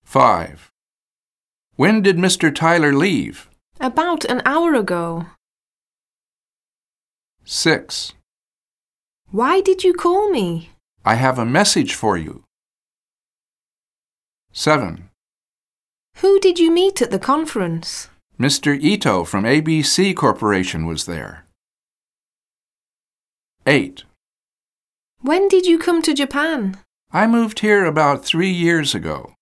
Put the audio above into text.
5. When did Mr. Tyler leave? About an hour ago. 6. Why did you call me? I have a message for you. 7. Who did you meet at the conference? Mr. Ito from ABC Corporation was there. 8. When did you come to Japan? I moved here about 3 years ago.